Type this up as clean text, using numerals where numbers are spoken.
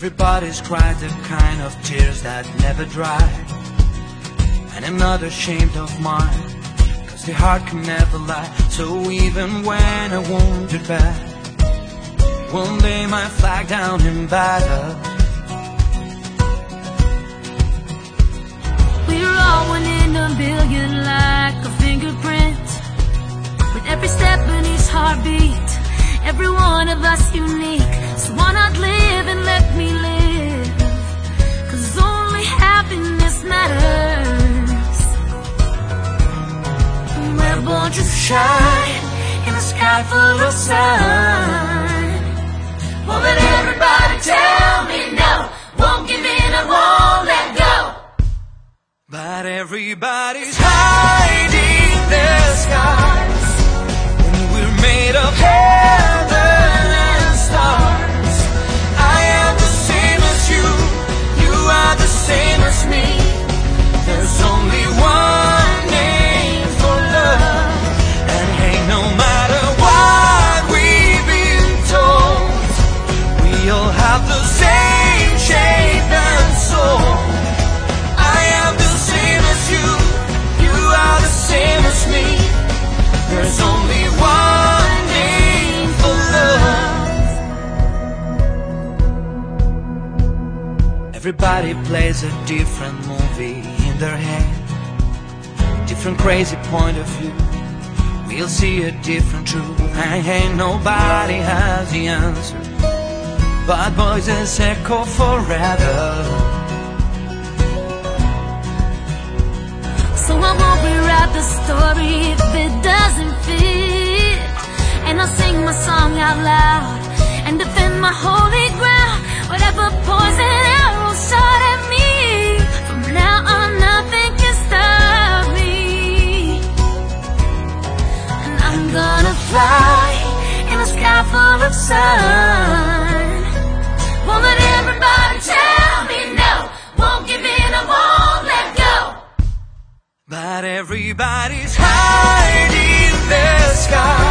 Everybody's cried the kind of tears that never dry, and I'm not ashamed of mine, 'cause the heart can never lie. So even when I wandered back, one day my flag down in battle. We're all one in a billion, like a fingerprint, with every step and each heartbeat, every one of us unique. So why not live and let me live, 'cause only happiness matters. We're born to shine in a sky full of sun. Won't let everybody tell me no, won't give in, I won't let go. But everybody's hiding their skies, when we're made of heaven and stars. I am the same as you, you are the same as me. There's only one name for love, and hey, no matter what we've been told, we all have the same shape and soul. I am the same as you, you are the same as me. There's only one name for love. Everybody plays a different movie in their head, different crazy point of view. We'll see a different truth, and ain't nobody has the answer, but voices echo forever. So I won't rewrite the story if it doesn't fit, and I'll sing my song out loud and defend my holy ground. Whatever poison arrow shot at me, from now on nothing can stop me. And I'm gonna fly in a sky full of sun. Won't let everybody tell me no, won't give in, I won't let go. But everybody's hiding their sky.